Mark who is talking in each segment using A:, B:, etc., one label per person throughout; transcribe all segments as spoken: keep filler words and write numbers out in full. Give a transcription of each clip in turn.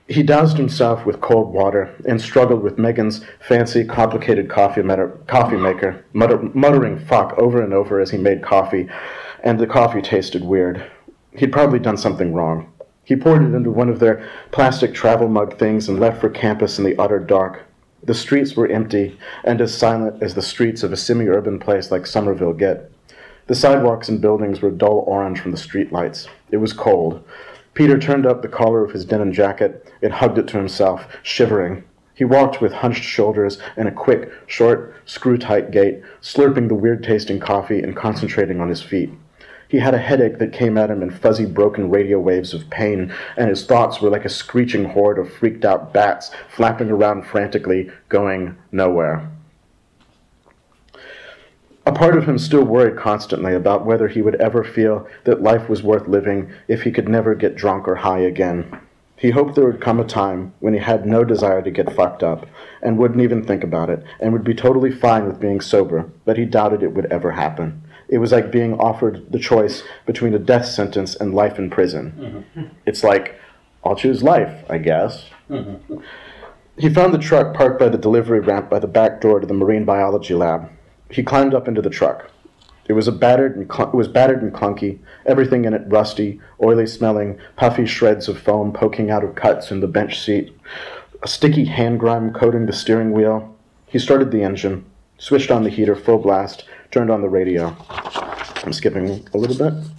A: He doused himself with cold water and struggled with Megan's fancy, complicated coffee, meter, coffee maker, mutter, muttering fuck over and over as he made coffee, and the coffee tasted weird. He'd probably done something wrong. He poured it into one of their plastic travel mug things and left for campus in the utter dark. The streets were empty and as silent as the streets of a semi-urban place like Somerville get. The sidewalks and buildings were dull orange from the streetlights. It was cold. Peter turned up the collar of his denim jacket and hugged it to himself, shivering. He walked with hunched shoulders and a quick, short, screw-tight gait, slurping the weird-tasting coffee and concentrating on his feet. He had a headache that came at him in fuzzy, broken radio waves of pain, and his thoughts were like a screeching horde of freaked-out bats flapping around frantically, going nowhere. A part of him still worried constantly about whether he would ever feel that life was worth living if he could never get drunk or high again. He hoped there would come a time when he had no desire to get fucked up, and wouldn't even think about it, and would be totally fine with being sober, but he doubted it would ever happen. It was like being offered the choice between a death sentence and life in prison. Mm-hmm. It's like, I'll choose life, I guess. Mm-hmm. He found the truck parked by the delivery ramp by the back door to the marine biology lab. He climbed up into the truck. It was a battered and cl- it was battered and clunky, everything in it rusty, oily-smelling, puffy shreds of foam poking out of cuts in the bench seat, a sticky hand grime coating the steering wheel. He started the engine, switched on the heater full blast, turned on the radio. I'm skipping a little bit.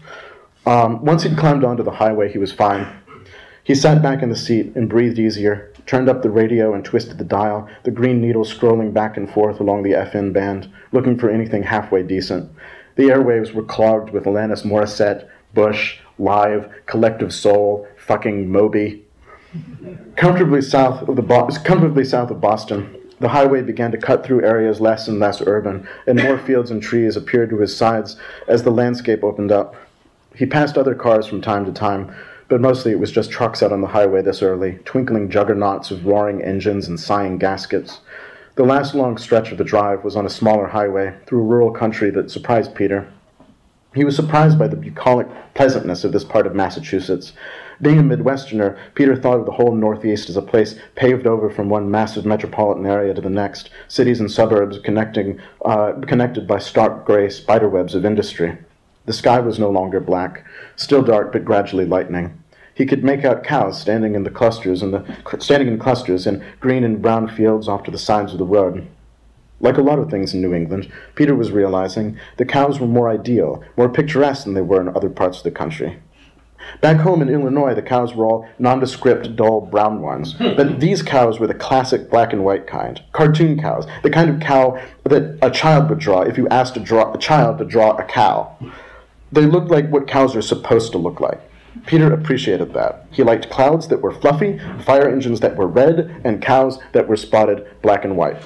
A: Um, once he'd climbed onto the highway, he was fine. He sat back in the seat and breathed easier, turned up the radio and twisted the dial, the green needle scrolling back and forth along the F M band, looking for anything halfway decent. The airwaves were clogged with Alanis Morissette, Bush, Live, Collective Soul, fucking Moby. Comfortably south of the Bo- comfortably south of Boston, the highway began to cut through areas less and less urban, and more fields and trees appeared to his sides as the landscape opened up. He passed other cars from time to time, but mostly it was just trucks out on the highway this early, twinkling juggernauts of roaring engines and sighing gaskets. The last long stretch of the drive was on a smaller highway through rural country that surprised Peter. He was surprised by the bucolic pleasantness of this part of Massachusetts. Being a Midwesterner, Peter thought of the whole Northeast as a place paved over from one massive metropolitan area to the next, cities and suburbs connecting, uh, connected by stark gray spiderwebs of industry. The sky was no longer black, still dark but gradually lightening. He could make out cows standing in the clusters and the standing in clusters in green and brown fields off to the sides of the road. Like a lot of things in New England, Peter was realizing the cows were more ideal, more picturesque than they were in other parts of the country. Back home in Illinois, the cows were all nondescript, dull, brown ones. But these cows were the classic black and white kind. Cartoon cows. The kind of cow that a child would draw if you asked a, draw, a child to draw a cow. They looked like what cows are supposed to look like. Peter appreciated that. He liked clouds that were fluffy, fire engines that were red, and cows that were spotted black and white.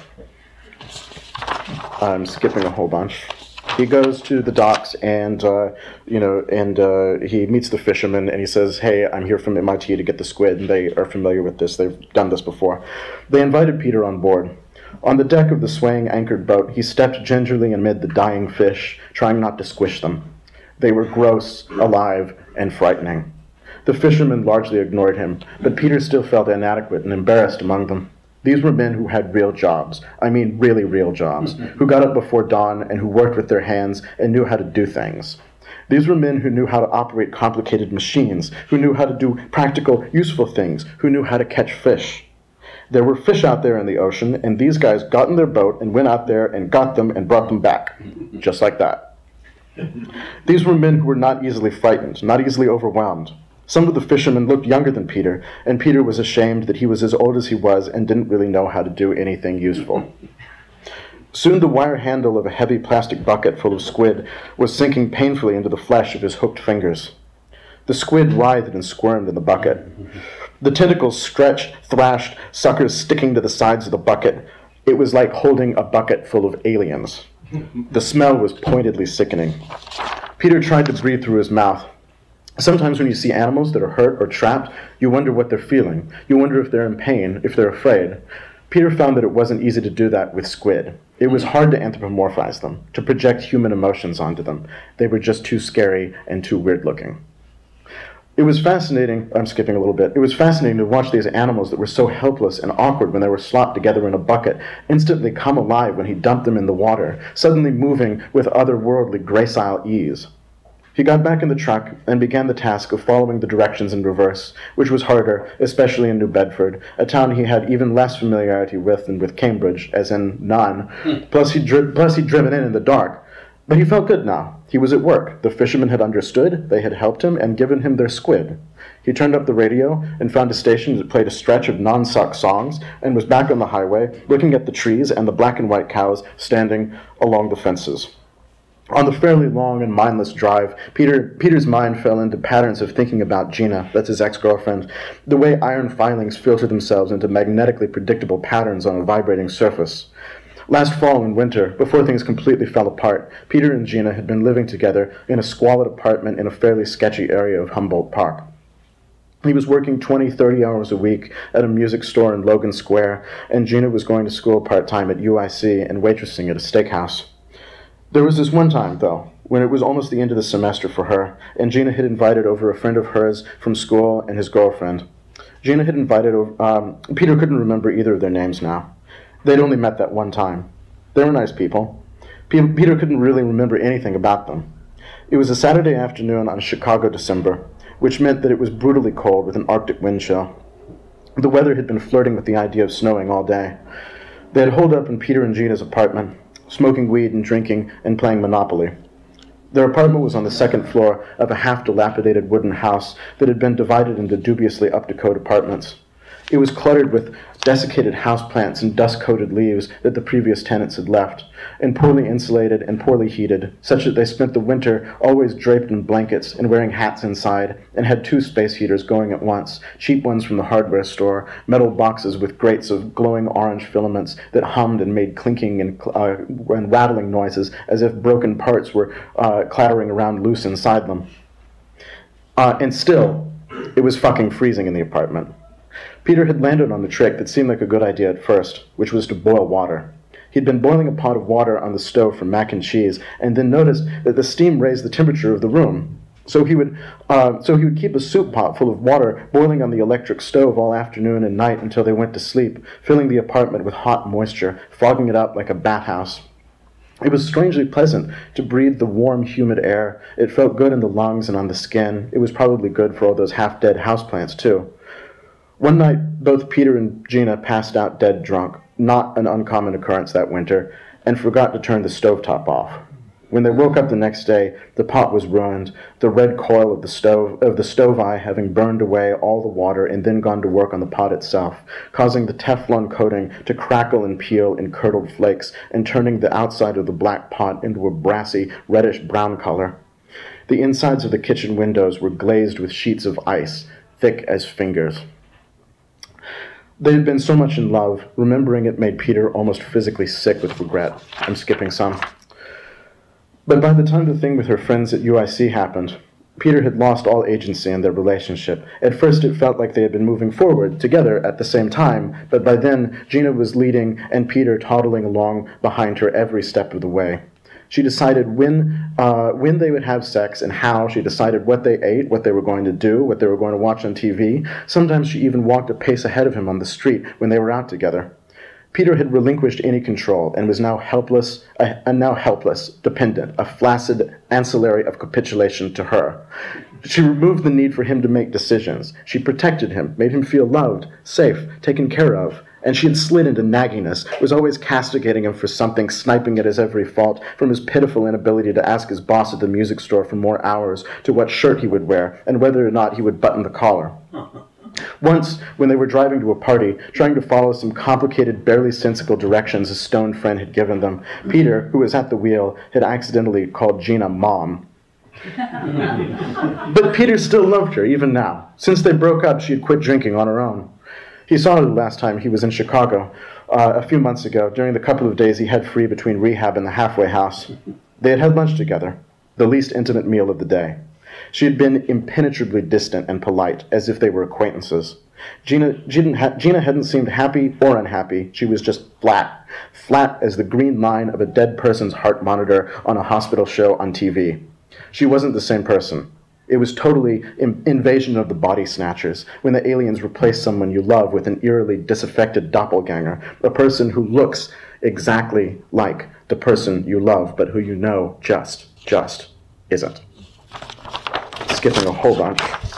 A: I'm skipping a whole bunch. He goes to the docks and, uh, you know, and uh, he meets the fishermen and he says, "Hey, I'm here from M I T to get the squid," and they are familiar with this. They've done this before. They invited Peter on board. On the deck of the swaying anchored boat, he stepped gingerly amid the dying fish, trying not to squish them. They were gross, alive, and frightening. The fishermen largely ignored him, but Peter still felt inadequate and embarrassed among them. These were men who had real jobs, I mean really real jobs, who got up before dawn and who worked with their hands and knew how to do things. These were men who knew how to operate complicated machines, who knew how to do practical, useful things, who knew how to catch fish. There were fish out there in the ocean, and these guys got in their boat and went out there and got them and brought them back, just like that. These were men who were not easily frightened, not easily overwhelmed. Some of the fishermen looked younger than Peter, and Peter was ashamed that he was as old as he was and didn't really know how to do anything useful. Soon the wire handle of a heavy plastic bucket full of squid was sinking painfully into the flesh of his hooked fingers. The squid writhed and squirmed in the bucket. The tentacles stretched, thrashed, suckers sticking to the sides of the bucket. It was like holding a bucket full of aliens. The smell was pointedly sickening. Peter tried to breathe through his mouth. Sometimes when you see animals that are hurt or trapped, you wonder what they're feeling. You wonder if they're in pain, if they're afraid. Peter found that it wasn't easy to do that with squid. It was hard to anthropomorphize them, to project human emotions onto them. They were just too scary and too weird-looking. It was fascinating, I'm skipping a little bit, it was fascinating to watch these animals that were so helpless and awkward when they were slopped together in a bucket, instantly come alive when he dumped them in the water, suddenly moving with otherworldly gracile ease. He got back in the truck and began the task of following the directions in reverse, which was harder, especially in New Bedford, a town he had even less familiarity with than with Cambridge, as in none. Plus he'd, dri- plus he'd driven in in the dark. But he felt good now. He was at work. The fishermen had understood, they had helped him, and given him their squid. He turned up the radio and found a station that played a stretch of non-suck songs, and was back on the highway, looking at the trees and the black and white cows standing along the fences. On the fairly long and mindless drive, Peter Peter's mind fell into patterns of thinking about Gina, that's his ex-girlfriend, the way iron filings filter themselves into magnetically predictable patterns on a vibrating surface. Last fall and winter, before things completely fell apart, Peter and Gina had been living together in a squalid apartment in a fairly sketchy area of Humboldt Park. He was working twenty, thirty hours a week at a music store in Logan Square, and Gina was going to school part-time at U I C and waitressing at a steakhouse. There was this one time, though, when it was almost the end of the semester for her, and Gina had invited over a friend of hers from school and his girlfriend. Gina had invited over, um, Peter couldn't remember either of their names now. They'd only met that one time. They were nice people. P- Peter couldn't really remember anything about them. It was a Saturday afternoon on a Chicago December, which meant that it was brutally cold with an Arctic wind chill. The weather had been flirting with the idea of snowing all day. They had holed up in Peter and Gina's apartment, smoking weed and drinking and playing Monopoly. Their apartment was on the second floor of a half-dilapidated wooden house that had been divided into dubiously up-to-code apartments. It was cluttered with desiccated houseplants and dust-coated leaves that the previous tenants had left, and poorly insulated and poorly heated, such that they spent the winter always draped in blankets and wearing hats inside, and had two space heaters going at once, cheap ones from the hardware store, metal boxes with grates of glowing orange filaments that hummed and made clinking and, uh, and rattling noises as if broken parts were uh, clattering around loose inside them. Uh, and still, it was fucking freezing in the apartment. Peter had landed on the trick that seemed like a good idea at first, which was to boil water. He'd been boiling a pot of water on the stove for mac and cheese, and then noticed that the steam raised the temperature of the room. So he would, uh, so he would keep a soup pot full of water boiling on the electric stove all afternoon and night until they went to sleep, filling the apartment with hot moisture, fogging it up like a bathhouse. It was strangely pleasant to breathe the warm, humid air. It felt good in the lungs and on the skin. It was probably good for all those half-dead houseplants, too. One night, both Peter and Gina passed out dead drunk, not an uncommon occurrence that winter, and forgot to turn the stovetop off. When they woke up the next day, the pot was ruined, the red coil of the stove of the stove eye having burned away all the water and then gone to work on the pot itself, causing the Teflon coating to crackle and peel in curdled flakes and turning the outside of the black pot into a brassy, reddish-brown color. The insides of the kitchen windows were glazed with sheets of ice, thick as fingers. They had been so much in love, remembering it made Peter almost physically sick with regret. I'm skipping some. But by the time the thing with her friends at U I C happened, Peter had lost all agency in their relationship. At first it felt like they had been moving forward together at the same time, but by then Gina was leading and Peter toddling along behind her every step of the way. She decided when uh, when they would have sex and how. She decided what they ate, what they were going to do, what they were going to watch on T V. Sometimes she even walked a pace ahead of him on the street when they were out together. Peter had relinquished any control and was now helpless, uh, and now helpless, dependent, a flaccid ancillary of capitulation to her. She removed the need for him to make decisions. She protected him, made him feel loved, safe, taken care of. And she had slid into nagginess, was always castigating him for something, sniping at his every fault, from his pitiful inability to ask his boss at the music store for more hours, to what shirt he would wear, and whether or not he would button the collar. Once, when they were driving to a party, trying to follow some complicated, barely sensical directions a stoned friend had given them, Peter, who was at the wheel, had accidentally called Gina Mom. But Peter still loved her, even now. Since they broke up, she had quit drinking on her own. He saw her the last time he was in Chicago, uh, a few months ago, during the couple of days he had free between rehab and the halfway house. They had had lunch together, the least intimate meal of the day. She had been impenetrably distant and polite, as if they were acquaintances. Gina, Gina, ha- Gina hadn't seemed happy or unhappy. She was just flat, flat as the green line of a dead person's heart monitor on a hospital show on T V. She wasn't the same person. It was totally in- invasion of the body snatchers, when the aliens replace someone you love with an eerily disaffected doppelganger, a person who looks exactly like the person you love, but who you know just, just isn't. Skipping a whole bunch.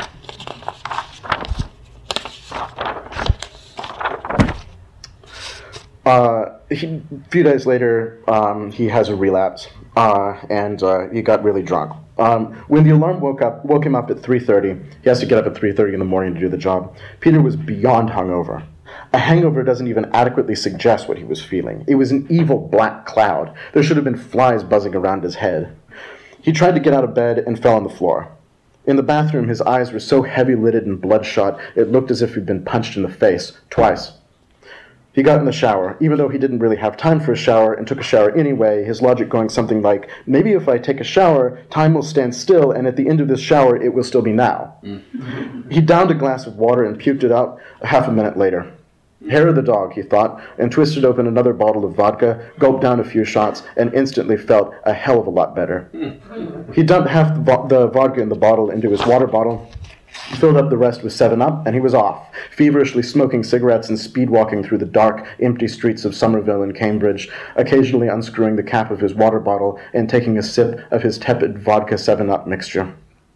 A: Uh, he, a few days later, um, he has a relapse, uh, and uh, he got really drunk. Um, when the alarm woke up, woke him up at three thirty, he has to get up at three thirty in the morning to do the job. Peter was beyond hungover. A hangover doesn't even adequately suggest what he was feeling. It was an evil black cloud. There should have been flies buzzing around his head. He tried to get out of bed and fell on the floor. In the bathroom, his eyes were so heavy-lidded and bloodshot, it looked as if he'd been punched in the face, twice. He got in the shower, even though he didn't really have time for a shower, and took a shower anyway, his logic going something like, maybe if I take a shower, time will stand still, and at the end of this shower, it will still be now. Mm. He downed a glass of water and puked it out half a minute later. Hair of the dog, he thought, and twisted open another bottle of vodka, gulped down a few shots, and instantly felt a hell of a lot better. He dumped half the, vo- the vodka in the bottle into his water bottle, filled up the rest with seven up, and he was off, feverishly smoking cigarettes and speed-walking through the dark, empty streets of Somerville and Cambridge, occasionally unscrewing the cap of his water bottle and taking a sip of his tepid vodka seven up mixture.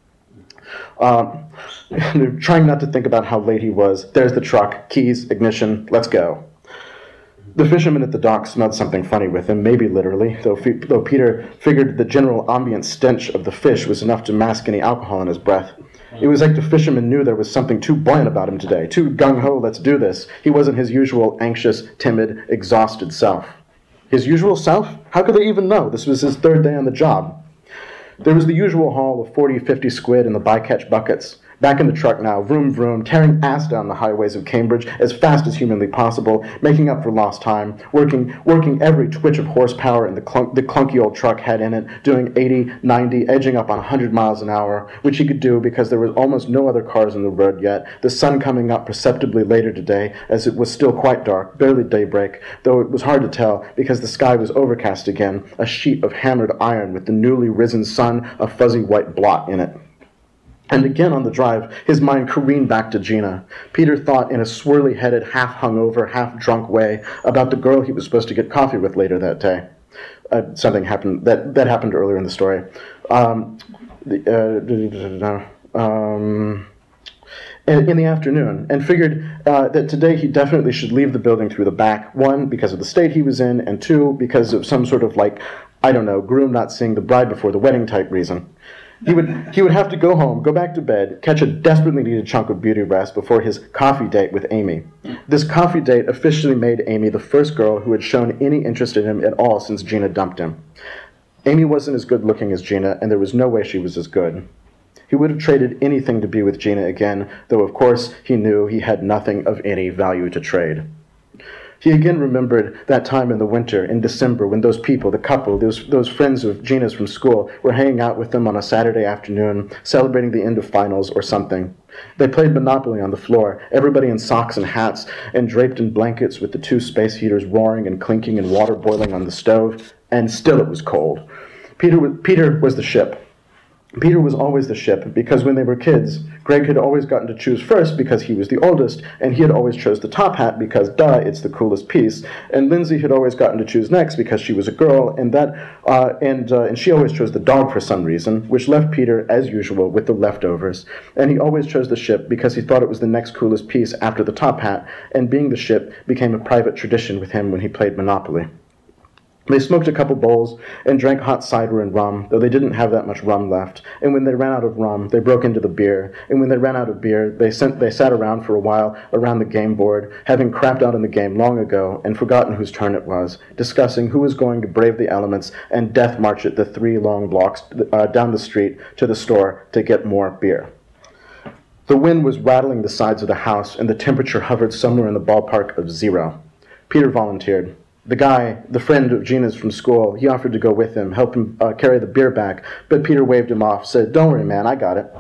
A: Um, trying not to think about how late he was. There's the truck, keys, ignition, let's go. The fisherman at the dock smelled something funny with him, maybe literally, though, though Peter figured the general ambient stench of the fish was enough to mask any alcohol in his breath. It was like the fisherman knew there was something too buoyant about him today, too gung-ho, let's do this. He wasn't his usual anxious, timid, exhausted self. His usual self? How could they even know? This was his third day on the job. There was the usual haul of forty, fifty squid in the bycatch buckets. Back in the truck now, vroom vroom, tearing ass down the highways of Cambridge as fast as humanly possible, making up for lost time, working working every twitch of horsepower in the, clunk, the clunky old truck had in it, doing eighty, ninety, edging up on one hundred miles an hour, which he could do because there was almost no other cars on the road yet, the sun coming up perceptibly later today, as it was still quite dark, barely daybreak, though it was hard to tell because the sky was overcast again, a sheet of hammered iron with the newly risen sun, a fuzzy white blot in it. And again on the drive, his mind careened back to Gina. Peter thought in a swirly-headed, half-hungover, half-drunk way about the girl he was supposed to get coffee with later that day. Uh, something happened that, that happened earlier in the story. Um, the, uh, um, in, in the afternoon, and figured uh, that today he definitely should leave the building through the back, one, because of the state he was in, and two, because of some sort of, like, I don't know, groom not seeing the bride before the wedding type reason. He would he would have to go home, go back to bed, catch a desperately needed chunk of beauty rest before his coffee date with Amy. This coffee date officially made Amy the first girl who had shown any interest in him at all since Gina dumped him. Amy wasn't as good looking as Gina, and there was no way she was as good. He would have traded anything to be with Gina again, though of course he knew he had nothing of any value to trade. He again remembered that time in the winter, in December, when those people, the couple, those those friends of Gina's from school, were hanging out with them on a Saturday afternoon, celebrating the end of finals or something. They played Monopoly on the floor, everybody in socks and hats, and draped in blankets with the two space heaters roaring and clinking and water boiling on the stove, and still it was cold. Peter, Peter was the ship. Peter was always the ship, because when they were kids, Greg had always gotten to choose first because he was the oldest, and he had always chose the top hat because, duh, it's the coolest piece, and Lindsay had always gotten to choose next because she was a girl, and that, uh, and uh, and she always chose the dog for some reason, which left Peter, as usual, with the leftovers, and he always chose the ship because he thought it was the next coolest piece after the top hat, and being the ship became a private tradition with him when he played Monopoly. They smoked a couple bowls and drank hot cider and rum, though they didn't have that much rum left. And when they ran out of rum, they broke into the beer. And when they ran out of beer, they sent, they sat around for a while around the game board, having crapped out in the game long ago and forgotten whose turn it was, discussing who was going to brave the elements and death march it the three long blocks uh, down the street to the store to get more beer. The wind was rattling the sides of the house, and the temperature hovered somewhere in the ballpark of zero. Peter volunteered. The guy, the friend of Gina's from school, he offered to go with him, help him uh, carry the beer back, but Peter waved him off, said, "Don't worry, man, I got it."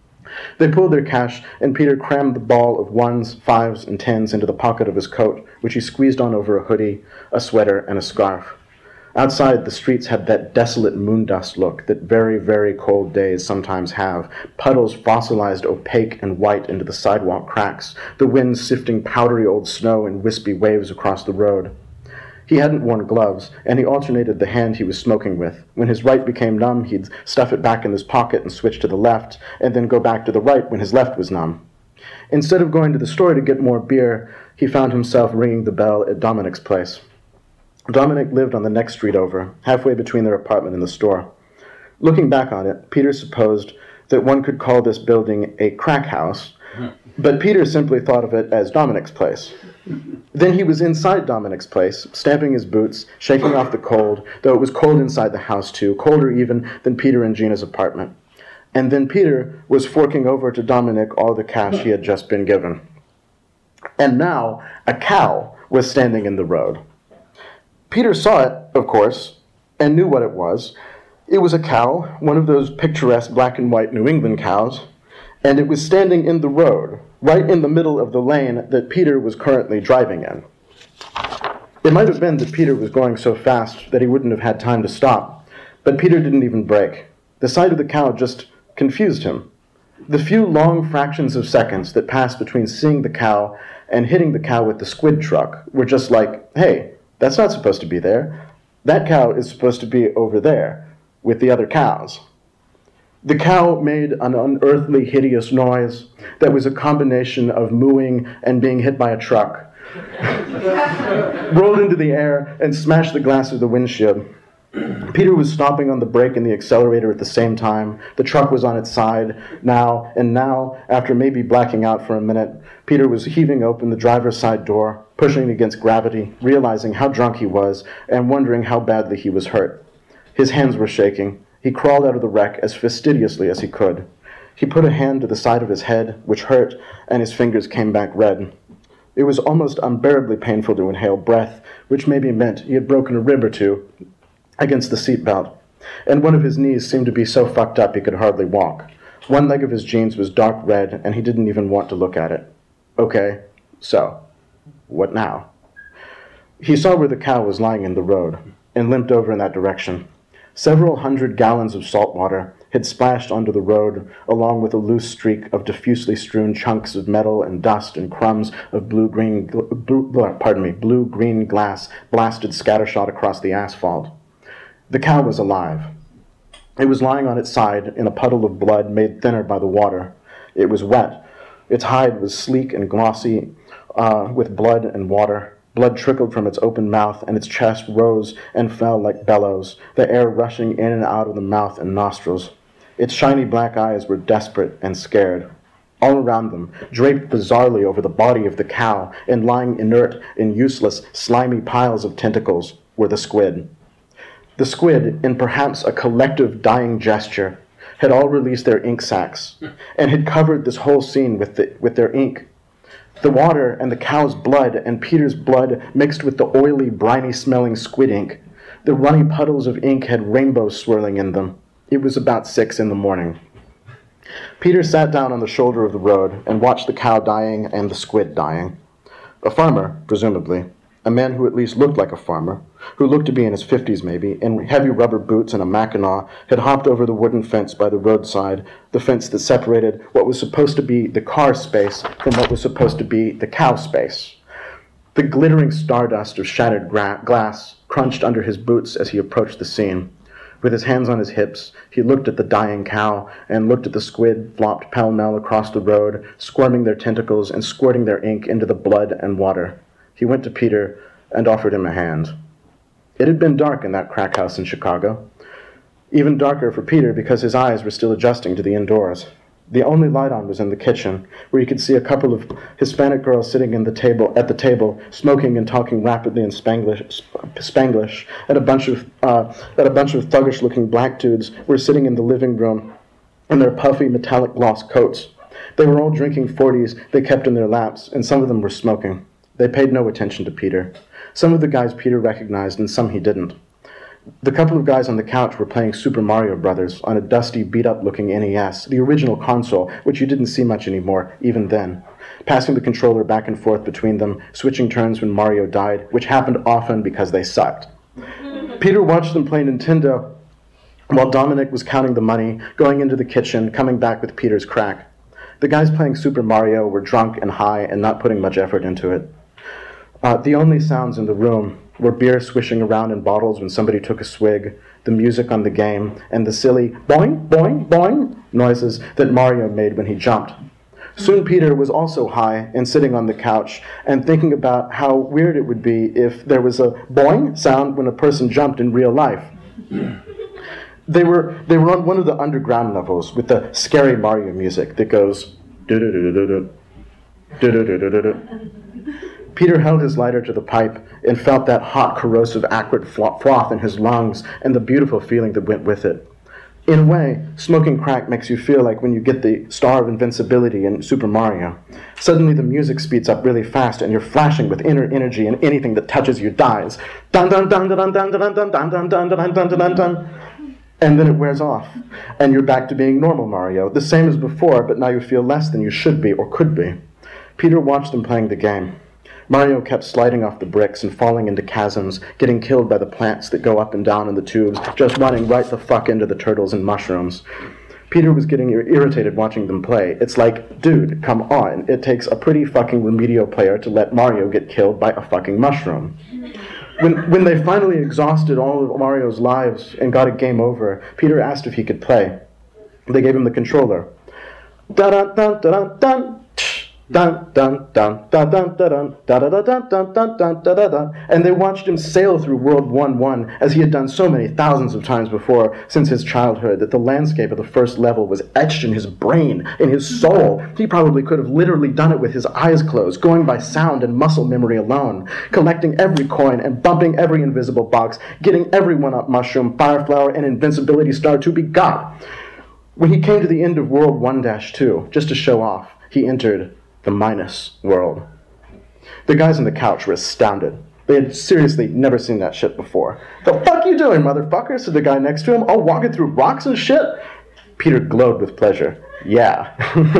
A: They pulled their cash, and Peter crammed the ball of ones, fives, and tens into the pocket of his coat, which he squeezed on over a hoodie, a sweater, and a scarf. Outside, the streets had that desolate moondust look that very, very cold days sometimes have, puddles fossilized opaque and white into the sidewalk cracks, the wind sifting powdery old snow in wispy waves across the road. He hadn't worn gloves, and he alternated the hand he was smoking with. When his right became numb, he'd stuff it back in his pocket and switch to the left, and then go back to the right when his left was numb. Instead of going to the store to get more beer, he found himself ringing the bell at Dominic's place. Dominic lived on the next street over, halfway between their apartment and the store. Looking back on it, Peter supposed that one could call this building a crack house, but Peter simply thought of it as Dominic's place. Then he was inside Dominic's place, stamping his boots, shaking off the cold, though it was cold inside the house too, colder even than Peter and Gina's apartment. And then Peter was forking over to Dominic all the cash he had just been given. And now a cow was standing in the road. Peter saw it, of course, and knew what it was. It was a cow, one of those picturesque black and white New England cows, and it was standing in the road, right in the middle of the lane that Peter was currently driving in. It might have been that Peter was going so fast that he wouldn't have had time to stop, but Peter didn't even brake. The sight of the cow just confused him. The few long fractions of seconds that passed between seeing the cow and hitting the cow with the squid truck were just like, hey, that's not supposed to be there. That cow is supposed to be over there with the other cows. The cow made an unearthly, hideous noise that was a combination of mooing and being hit by a truck, rolled into the air and smashed the glass of the windshield. Peter was stomping on the brake and the accelerator at the same time. The truck was on its side now, and now, after maybe blacking out for a minute, Peter was heaving open the driver's side door, pushing against gravity, realizing how drunk he was, and wondering how badly he was hurt. His hands were shaking. He crawled out of the wreck as fastidiously as he could. He put a hand to the side of his head, which hurt, and his fingers came back red. It was almost unbearably painful to inhale breath, which maybe meant he had broken a rib or two against the seatbelt, and one of his knees seemed to be so fucked up he could hardly walk. One leg of his jeans was dark red, and he didn't even want to look at it. Okay, so, what now? He saw where the cow was lying in the road, and limped over in that direction. Several hundred gallons of salt water had splashed onto the road, along with a loose streak of diffusely strewn chunks of metal and dust and crumbs of blue-green, blue, pardon me, blue-green glass blasted scattershot across the asphalt. The cow was alive. It was lying on its side in a puddle of blood made thinner by the water. It was wet. Its hide was sleek and glossy uh, with blood and water. Blood trickled from its open mouth, and its chest rose and fell like bellows, the air rushing in and out of the mouth and nostrils. Its shiny black eyes were desperate and scared. All around them, draped bizarrely over the body of the cow and lying inert in useless, slimy piles of tentacles, were the squid. The squid, in perhaps a collective dying gesture, had all released their ink sacs and had covered this whole scene with, the, with their ink. The water and the cow's blood and Peter's blood mixed with the oily, briny-smelling squid ink. The runny puddles of ink had rainbows swirling in them. It was about six in the morning. Peter sat down on the shoulder of the road and watched the cow dying and the squid dying. A farmer, presumably, a man who at least looked like a farmer, who looked to be in his fifties maybe, in heavy rubber boots and a mackinaw, had hopped over the wooden fence by the roadside, the fence that separated what was supposed to be the car space from what was supposed to be the cow space. The glittering stardust of shattered gra- glass crunched under his boots as he approached the scene. With his hands on his hips, he looked at the dying cow and looked at the squid flopped pell-mell across the road, squirming their tentacles and squirting their ink into the blood and water. He went to Peter and offered him a hand. It had been dark in that crack house in Chicago. Even darker for Peter because his eyes were still adjusting to the indoors. The only light on was in the kitchen, where he could see a couple of Hispanic girls sitting in the table at the table, smoking and talking rapidly in Spanglish, Spanglish, and a bunch of uh, and a bunch of thuggish-looking black dudes were sitting in the living room in their puffy metallic gloss coats. They were all drinking forties they kept in their laps, and some of them were smoking. They paid no attention to Peter. Some of the guys Peter recognized, and some he didn't. The couple of guys on the couch were playing Super Mario Brothers on a dusty, beat-up-looking N E S, the original console, which you didn't see much anymore, even then, passing the controller back and forth between them, switching turns when Mario died, which happened often because they sucked. Peter watched them play Nintendo while Dominic was counting the money, going into the kitchen, coming back with Peter's crack. The guys playing Super Mario were drunk and high and not putting much effort into it. Uh, the only sounds in the room were beer swishing around in bottles when somebody took a swig, the music on the game, and the silly boing, boing, boing noises that Mario made when he jumped. Soon Peter was also high and sitting on the couch and thinking about how weird it would be if there was a boing sound when a person jumped in real life. They were they were on one of the underground levels with the scary Mario music that goes do-do-do-do-do-do, do-do-do-do-do-do. Peter held his lighter to the pipe and felt that hot, corrosive, acrid froth in his lungs and the beautiful feeling that went with it. In a way, smoking crack makes you feel like when you get the Star of Invincibility in Super Mario. Suddenly the music speeds up really fast and you're flashing with inner energy and anything that touches you dies. Dun dun dun dun dun dun dun dun dun dun dun dun dun dun dun. And then it wears off, and you're back to being normal Mario, the same as before, but now you feel less than you should be or could be. Peter watched them playing the game. Mario kept sliding off the bricks and falling into chasms, getting killed by the plants that go up and down in the tubes, just running right the fuck into the turtles and mushrooms. Peter was getting irritated watching them play. It's like, dude, come on, it takes a pretty fucking remedial player to let Mario get killed by a fucking mushroom. When when they finally exhausted all of Mario's lives and got a game over, Peter asked if he could play. They gave him the controller. Da-da-dun-da-dun-dun. Dun dun dun dun dun dun dun dun dun dun dun dun dun dun, and they watched him sail through World one one as he had done so many thousands of times before since his childhood that the landscape of the first level was etched in his brain, in his soul. He probably could have literally done it with his eyes closed, going by sound and muscle memory alone, collecting every coin and bumping every invisible box, getting every one-up mushroom, fire flower, and invincibility star to be got. When he came to the end of World one dash two, just to show off, he entered the minus world. The guys on the couch were astounded. They had seriously never seen that shit before. "The fuck you doing, motherfucker?" said the guy next to him. "Oh, walking through rocks and shit?" Peter glowed with pleasure. Yeah.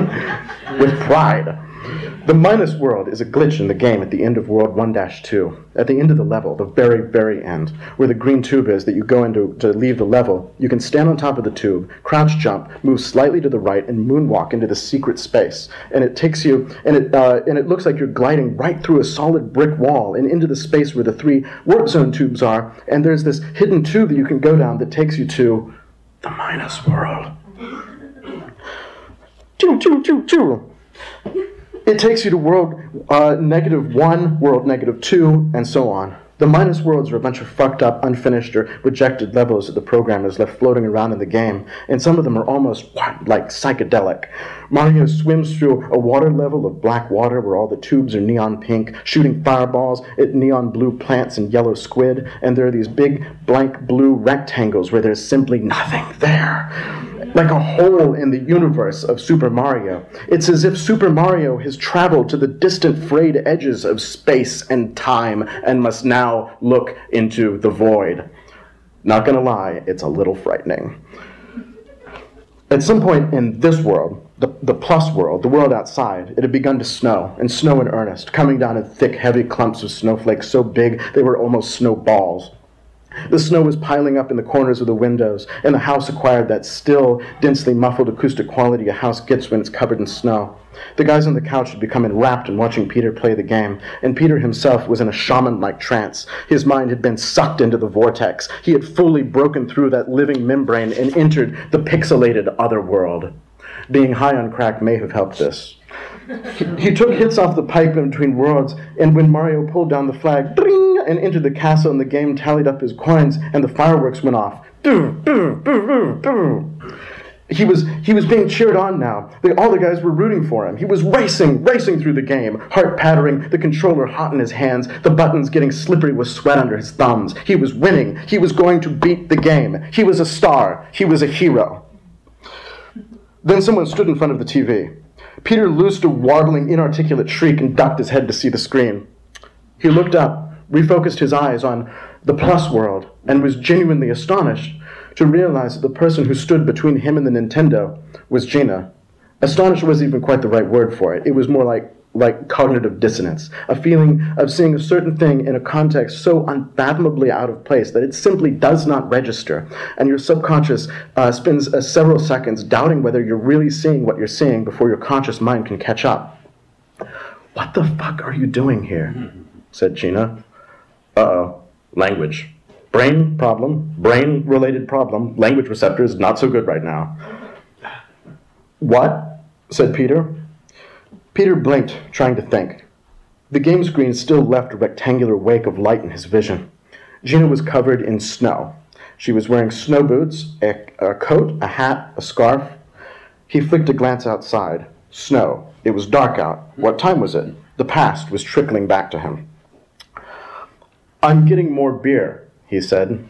A: With pride. The minus world is a glitch in the game at the end of World one dash two. At the end of the level, the very, very end, where the green tube is that you go into to leave the level, you can stand on top of the tube, crouch jump, move slightly to the right, and moonwalk into the secret space. And it takes you, and it uh, and it looks like you're gliding right through a solid brick wall and into the space where the three warp zone tubes are, and there's this hidden tube that you can go down that takes you to the minus world. Choo, choo, choo, choo. It takes you to world uh, negative one, world negative two, and so on. The minus worlds are a bunch of fucked up, unfinished, or rejected levels that the programmers left floating around in the game, and some of them are almost like psychedelic. Mario swims through a water level of black water where all the tubes are neon pink, shooting fireballs at neon blue plants and yellow squid, and there are these big blank blue rectangles where there's simply nothing there. Like a hole in the universe of Super Mario. It's as if Super Mario has traveled to the distant frayed edges of space and time and must now look into the void. Not gonna lie, it's a little frightening. At some point in this world, the, the plus world, the world outside, it had begun to snow, and snow in earnest, coming down in thick, heavy clumps of snowflakes so big they were almost snowballs. The snow was piling up in the corners of the windows, and the house acquired that still, densely muffled acoustic quality a house gets when it's covered in snow. The guys on the couch had become enwrapped in watching Peter play the game, and Peter himself was in a shaman-like trance. His mind had been sucked into the vortex. He had fully broken through that living membrane and entered the pixelated other world. Being high on crack may have helped this. He, he took hits off the pipe in between worlds, and when Mario pulled down the flag, ding, and entered the castle, and the game tallied up his coins, and the fireworks went off. He was he was being cheered on now. They, all the guys were rooting for him. He was racing, racing through the game, heart pattering, the controller hot in his hands, the buttons getting slippery with sweat under his thumbs. He was winning. He was going to beat the game. He was a star. He was a hero. Then someone stood in front of the T V. Peter loosed a warbling, inarticulate shriek and ducked his head to see the screen. He looked up, refocused his eyes on the plus world, and was genuinely astonished to realize that the person who stood between him and the Nintendo was Gina. Astonished wasn't even quite the right word for it. It was more like like cognitive dissonance, a feeling of seeing a certain thing in a context so unfathomably out of place that it simply does not register, and your subconscious uh, spends uh, several seconds doubting whether you're really seeing what you're seeing before your conscious mind can catch up. "What the fuck are you doing here?" said Gina. "Uh-oh, language. Brain problem, brain-related problem, language receptors not so good right now." "What?" said Peter. Peter blinked, trying to think. The game screen still left a rectangular wake of light in his vision. Gina was covered in snow. She was wearing snow boots, a, a coat, a hat, a scarf. He flicked a glance outside. Snow. It was dark out. What time was it? The past was trickling back to him. "I'm getting more beer," he said.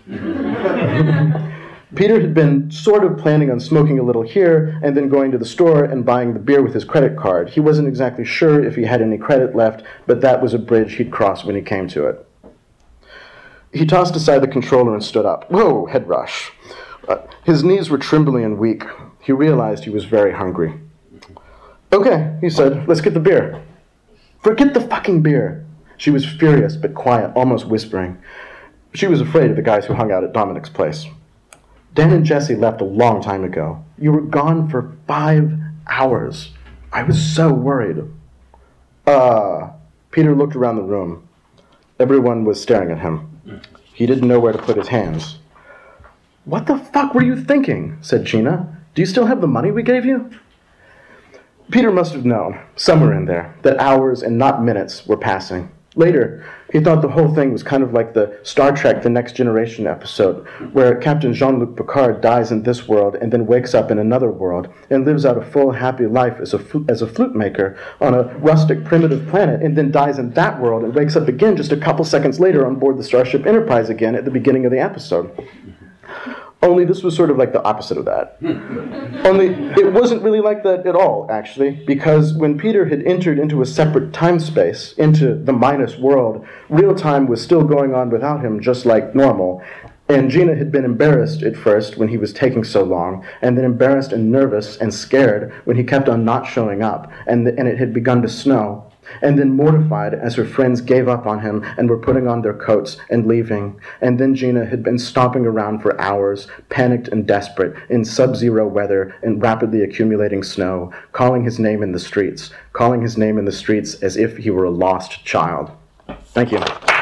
A: Peter had been sort of planning on smoking a little here and then going to the store and buying the beer with his credit card. He wasn't exactly sure if he had any credit left, but that was a bridge he'd cross when he came to it. He tossed aside the controller and stood up. Whoa, head rush. Uh, his knees were trembling and weak. He realized he was very hungry. "Okay," he said, "let's get the beer." "Forget the fucking beer." She was furious but quiet, almost whispering. She was afraid of the guys who hung out at Dominic's place. "Dan and Jesse left a long time ago. You were gone for five hours. I was so worried." Uh, Peter looked around the room. Everyone was staring at him. He didn't know where to put his hands. "What the fuck were you thinking?" said Gina. "Do you still have the money we gave you?" Peter must have known, somewhere in there, that hours and not minutes were passing. Later, he thought the whole thing was kind of like the Star Trek The Next Generation episode, where Captain Jean-Luc Picard dies in this world and then wakes up in another world and lives out a full, happy life as a, fl- as a flute maker on a rustic, primitive planet, and then dies in that world and wakes up again just a couple seconds later on board the Starship Enterprise again at the beginning of the episode. Only this was sort of like the opposite of that. Only it wasn't really like that at all, actually, because when Peter had entered into a separate time space, into the minus world, real time was still going on without him, just like normal. And Gina had been embarrassed at first when he was taking so long, and then embarrassed and nervous and scared when he kept on not showing up, and, the, and it had begun to snow. And then mortified as her friends gave up on him and were putting on their coats and leaving. And then Gina had been stomping around for hours, panicked and desperate, in sub-zero weather and rapidly accumulating snow, calling his name in the streets, calling his name in the streets as if he were a lost child. Thank you.